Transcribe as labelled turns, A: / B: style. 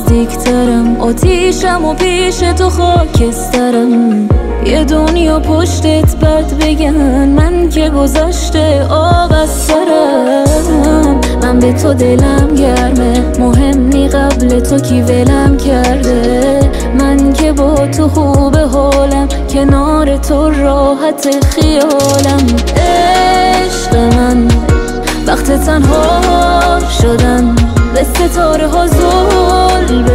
A: نزدیکترم، آتیشم و پیش تو خاکسترم. یه دنیا پشتت بد بگن، من که گذشته آب از سرم. من به تو دلم گرمه، مهم نی قبل تو کی ولم کرده. من که با تو خوبه حالم، کنار تو راحت خیالم. عشق من وقت تنها شدن، به ستاره ها زل